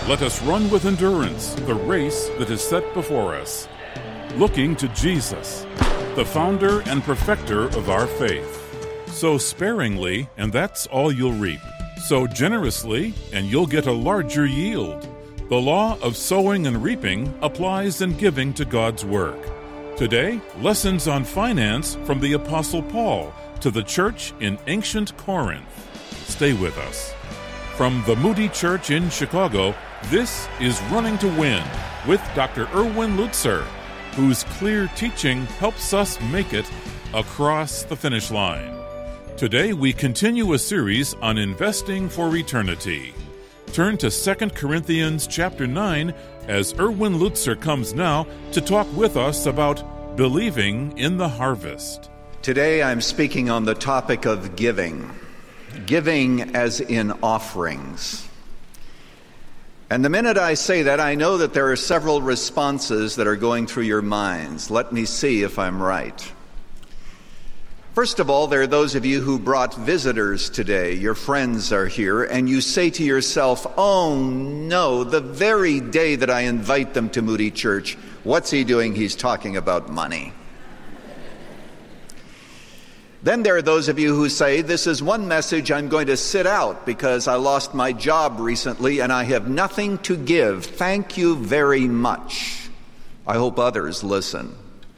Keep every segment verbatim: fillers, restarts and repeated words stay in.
Let us run with endurance the race that is set before us, looking to Jesus, the founder and perfecter of our faith. Sow sparingly, and that's all you'll reap. Sow generously, and you'll get a larger yield. The law of sowing and reaping applies in giving to God's work. Today, lessons on finance from the Apostle Paul to the church in ancient Corinth. Stay with us. From the Moody Church in Chicago, this is Running to Win with Doctor Erwin Lutzer, whose clear teaching helps us make it across the finish line. Today we continue a series on investing for eternity. Turn to Second Corinthians chapter nine as Erwin Lutzer comes now to talk with us about believing in the harvest. Today I'm speaking on the topic of giving. Giving as in offerings. And the minute I say that, I know that there are several responses that are going through your minds. Let me see if I'm right. First of all, there are those of you who brought visitors today. Your friends are here, and you say to yourself, oh no, the very day that I invite them to Moody Church, what's he doing? He's talking about money. Then there are those of you who say, this is one message I'm going to sit out because I lost my job recently and I have nothing to give. Thank you very much. I hope others listen.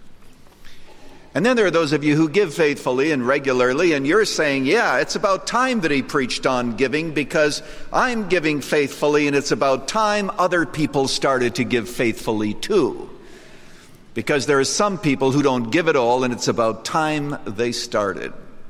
And then there are those of you who give faithfully and regularly, and you're saying, yeah, it's about time that he preached on giving because I'm giving faithfully, and it's about time other people started to give faithfully too. Because there are some people who don't give it all, and it's about time they started.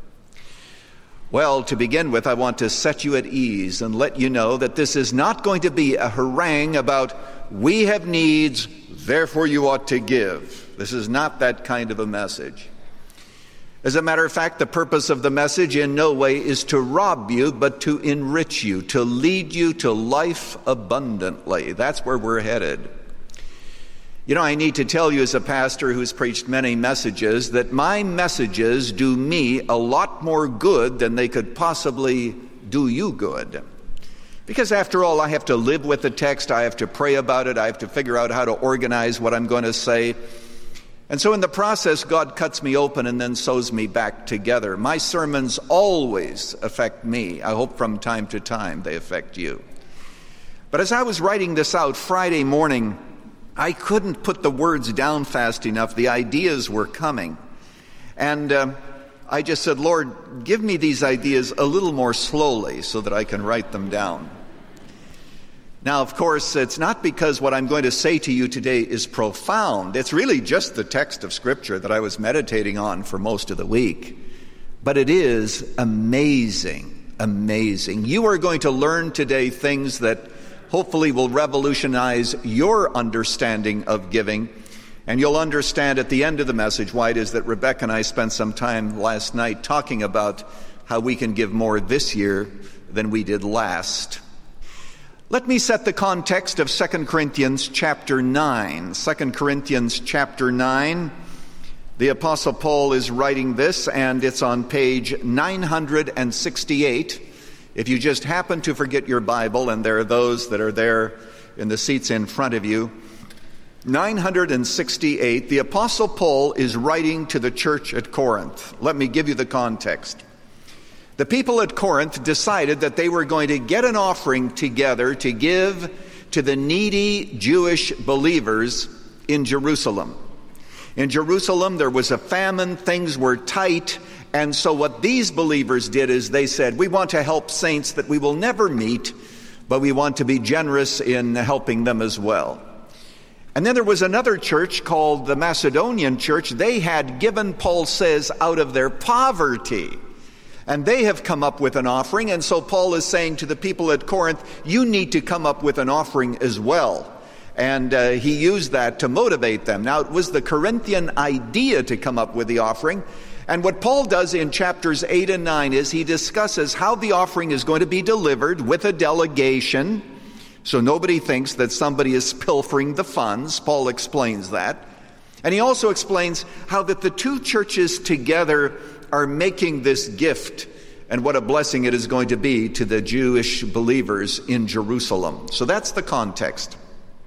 Well, to begin with, I want to set you at ease and let you know that this is not going to be a harangue about, we have needs, therefore you ought to give. This is not that kind of a message. As a matter of fact, the purpose of the message in no way is to rob you, but to enrich you, to lead you to life abundantly. That's where we're headed. You know, I need to tell you as a pastor who's preached many messages that my messages do me a lot more good than they could possibly do you good. Because after all, I have to live with the text, I have to pray about it, I have to figure out how to organize what I'm going to say. And so in the process, God cuts me open and then sews me back together. My sermons always affect me. I hope from time to time they affect you. But as I was writing this out Friday morning, I couldn't put the words down fast enough. The ideas were coming. And uh, I just said, Lord, give me these ideas a little more slowly so that I can write them down. Now, of course, it's not because what I'm going to say to you today is profound. It's really just the text of Scripture that I was meditating on for most of the week. But it is amazing, amazing. You are going to learn today things that hopefully will revolutionize your understanding of giving. And you'll understand at the end of the message why it is that Rebecca and I spent some time last night talking about how we can give more this year than we did last. Let me set the context of Second Corinthians chapter nine. Second Corinthians chapter nine. The Apostle Paul is writing this, and it's on page nine hundred sixty-eight. If you just happen to forget your Bible, and there are those that are there in the seats in front of you, nine hundred sixty-eight, the Apostle Paul is writing to the church at Corinth. Let me give you the context. The people at Corinth decided that they were going to get an offering together to give to the needy Jewish believers in Jerusalem. In Jerusalem, there was a famine, things were tight, and so what these believers did is they said, we want to help saints that we will never meet, but we want to be generous in helping them as well. And then there was another church called the Macedonian church. They had given, Paul says, out of their poverty. And they have come up with an offering, and so Paul is saying to the people at Corinth, you need to come up with an offering as well. And uh, he used that to motivate them. Now, it was the Corinthian idea to come up with the offering. And what Paul does in chapters eight and nine is he discusses how the offering is going to be delivered with a delegation. So nobody thinks that somebody is pilfering the funds. Paul explains that. And he also explains how that the two churches together are making this gift and what a blessing it is going to be to the Jewish believers in Jerusalem. So that's the context.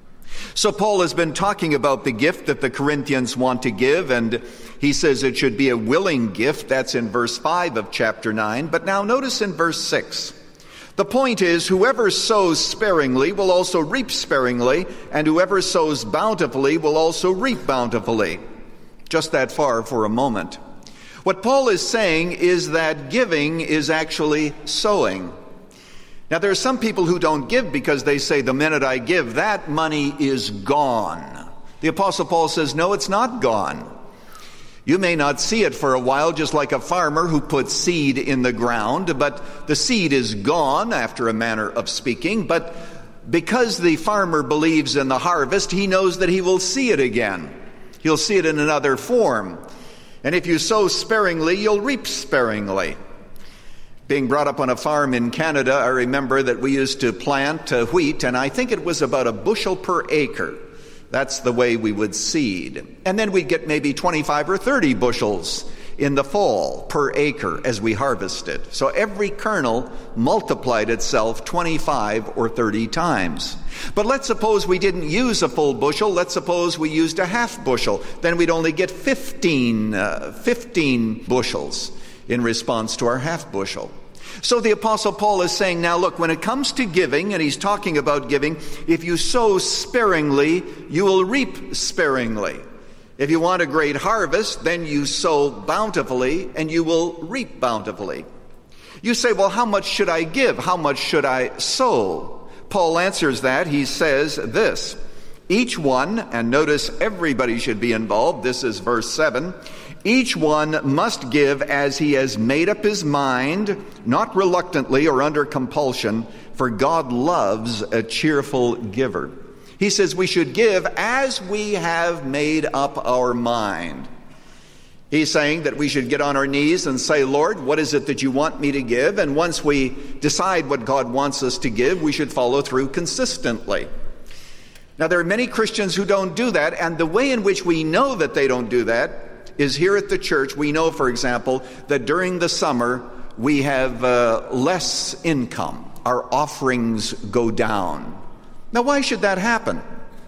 So Paul has been talking about the gift that the Corinthians want to give, and he says it should be a willing gift. That's in verse five of chapter nine. But now notice in verse six. The point is, whoever sows sparingly will also reap sparingly, and whoever sows bountifully will also reap bountifully. Just that far for a moment. What Paul is saying is that giving is actually sowing. Now, there are some people who don't give because they say, the minute I give, that money is gone. The Apostle Paul says, no, it's not gone. You may not see it for a while, just like a farmer who puts seed in the ground, but the seed is gone after a manner of speaking. But because the farmer believes in the harvest, he knows that he will see it again. He'll see it in another form. And if you sow sparingly, you'll reap sparingly. Being brought up on a farm in Canada, I remember that we used to plant uh, wheat, and I think it was about a bushel per acre. That's the way we would seed. And then we'd get maybe twenty-five or thirty bushels in the fall per acre as we harvested. So every kernel multiplied itself twenty-five or thirty times. But let's suppose we didn't use a full bushel. Let's suppose we used a half bushel. Then we'd only get fifteen, uh, fifteen bushels in response to our half bushel. So the Apostle Paul is saying, now look, when it comes to giving, and he's talking about giving, if you sow sparingly, you will reap sparingly. If you want a great harvest, then you sow bountifully, and you will reap bountifully. You say, well, how much should I give? How much should I sow? Paul answers that. He says this, each one, and notice everybody should be involved, this is verse seven, each one must give as he has made up his mind, not reluctantly or under compulsion, for God loves a cheerful giver. He says we should give as we have made up our mind. He's saying that we should get on our knees and say, Lord, what is it that you want me to give? And once we decide what God wants us to give, we should follow through consistently. Now, there are many Christians who don't do that, and the way in which we know that they don't do that is here at the church. We know, for example, that during the summer we have uh, less income. Our offerings go down. Now, why should that happen?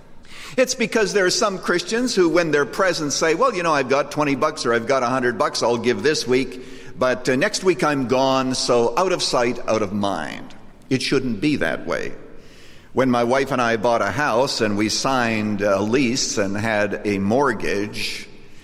It's because there are some Christians who, when they're present, say, well, you know, I've got twenty bucks or I've got one hundred bucks, I'll give this week, but uh, next week I'm gone, so out of sight, out of mind. It shouldn't be that way. When my wife and I bought a house and we signed a lease and had a mortgage,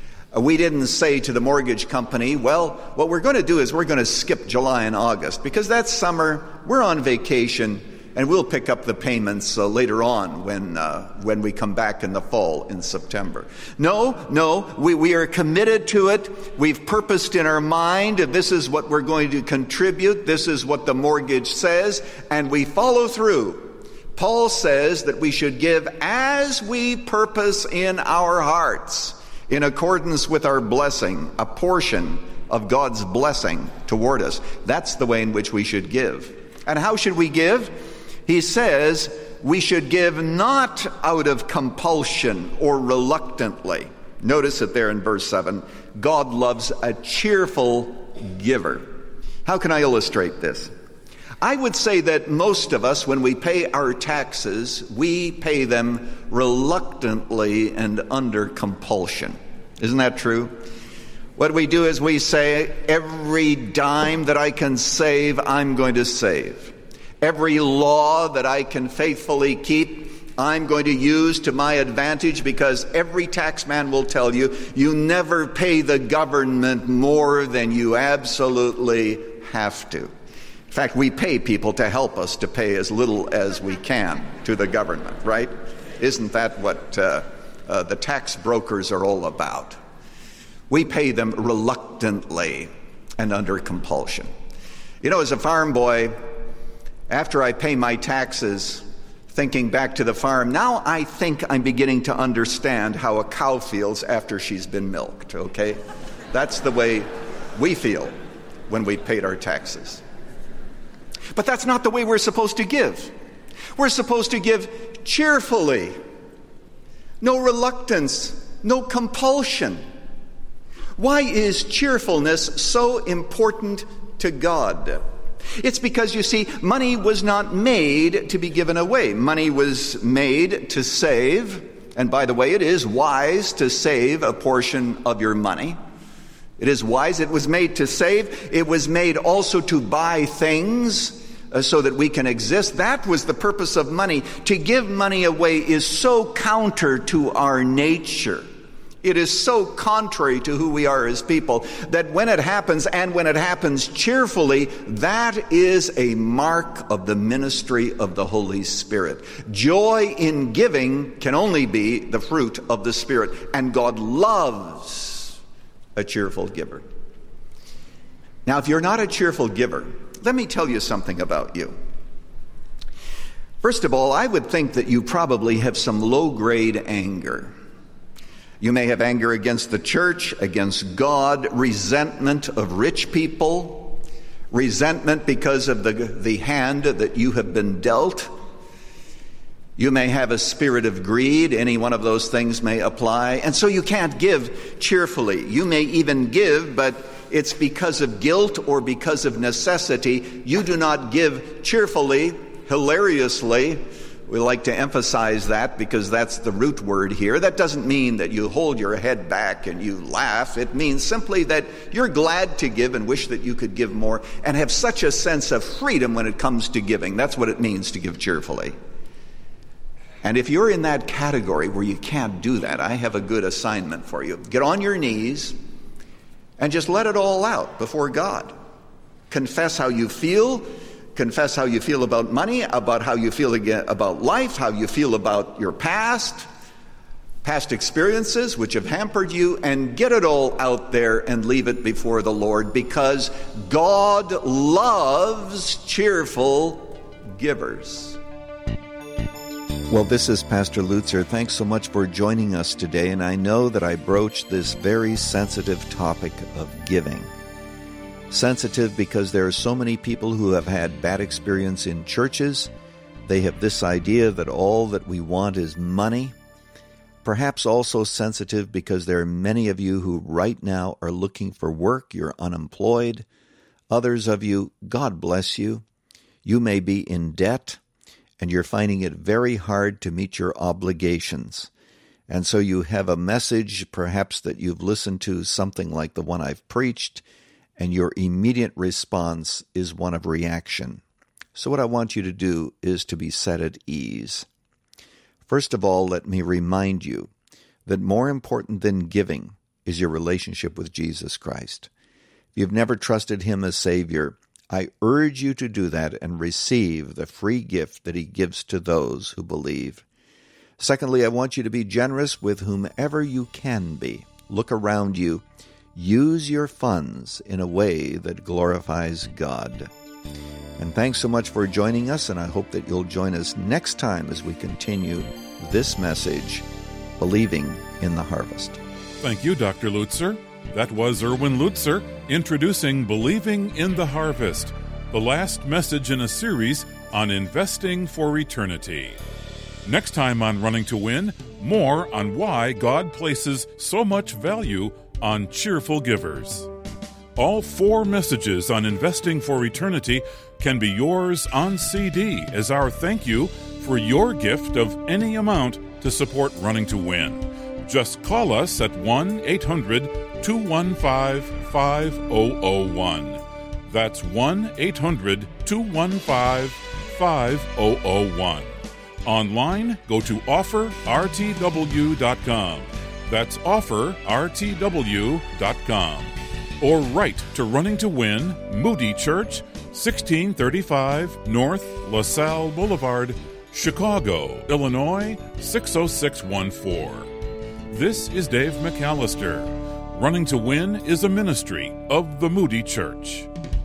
we didn't say to the mortgage company, well, what we're going to do is we're going to skip July and August because that summer we're on vacation and we'll pick up the payments uh, later on when uh, when we come back in the fall in September. No, no, we, we are committed to it. We've purposed in our mind, this is what we're going to contribute. This is what the mortgage says, and we follow through. Paul says that we should give as we purpose in our hearts, in accordance with our blessing, a portion of God's blessing toward us. That's the way in which we should give. And how should we give? He says we should give not out of compulsion or reluctantly. Notice it there in verse seven. God loves a cheerful giver. How can I illustrate this? I would say that most of us, when we pay our taxes, we pay them reluctantly and under compulsion. Isn't that true? What we do is we say, every dime that I can save, I'm going to save. Every law that I can faithfully keep, I'm going to use to my advantage, because every tax man will tell you, you never pay the government more than you absolutely have to. In fact, we pay people to help us to pay as little as we can to the government, right? Isn't that what uh, uh, the tax brokers are all about? We pay them reluctantly and under compulsion. You know, as a farm boy, after I pay my taxes, thinking back to the farm, now I think I'm beginning to understand how a cow feels after she's been milked, okay? That's the way we feel when we paid our taxes. But that's not the way we're supposed to give. We're supposed to give cheerfully. No reluctance, no compulsion. Why is cheerfulness so important to to God. It's because, you see, money was not made to be given away. Money was made to save. And by the way, it is wise to save a portion of your money. It is wise. It was made to save. It was made also to buy things uh, so that we can exist. That was the purpose of money. To give money away is so counter to our nature. It is so contrary to who we are as people that when it happens, and when it happens cheerfully, that is a mark of the ministry of the Holy Spirit. Joy in giving can only be the fruit of the Spirit, and God loves a cheerful giver. Now, if you're not a cheerful giver, let me tell you something about you. First of all, I would think that you probably have some low-grade anger. You may have anger against the church, against God, resentment of rich people, resentment because of the, the hand that you have been dealt. You may have a spirit of greed. Any one of those things may apply. And so you can't give cheerfully. You may even give, but it's because of guilt or because of necessity. You do not give cheerfully, hilariously. We like to emphasize that because that's the root word here. That doesn't mean that you hold your head back and you laugh. It means simply that you're glad to give and wish that you could give more and have such a sense of freedom when it comes to giving. That's what it means to give cheerfully. And if you're in that category where you can't do that, I have a good assignment for you. Get on your knees and just let it all out before God. Confess how you feel. Confess how you feel about money, about how you feel about life, how you feel about your past, past experiences which have hampered you, and get it all out there and leave it before the Lord, because God loves cheerful givers. Well, this is Pastor Lutzer. Thanks so much for joining us today, and I know that I broached this very sensitive topic of giving. Sensitive because there are so many people who have had bad experience in churches. They have this idea that all that we want is money. Perhaps also sensitive because there are many of you who right now are looking for work. You're unemployed. Others of you, God bless you. You may be in debt, and you're finding it very hard to meet your obligations. And so you have a message, perhaps that you've listened to, something like the one I've preached, and your immediate response is one of reaction. So what I want you to do is to be set at ease. First of all, let me remind you that more important than giving is your relationship with Jesus Christ. If you've never trusted Him as Savior, I urge you to do that and receive the free gift that He gives to those who believe. Secondly, I want you to be generous with whomever you can be. Look around you. Use your funds in a way that glorifies God. And thanks so much for joining us, and I hope that you'll join us next time as we continue this message, Believing in the Harvest. Thank you, Doctor Lutzer. That was Erwin Lutzer introducing Believing in the Harvest, the last message in a series on investing for eternity. Next time on Running to Win, more on why God places so much value on cheerful givers. All four messages on investing for eternity can be yours on C D as our thank you for your gift of any amount to support Running to Win. Just call us at one eight hundred two one five five zero zero one. That's one eight hundred two one five five zero zero one. Online, go to offer r t w dot com. That's offer r t w dot com. Or write to Running to Win, Moody Church, sixteen thirty-five North LaSalle Boulevard, Chicago, Illinois, six oh six one four. This is Dave McAllister. Running to Win is a ministry of the Moody Church.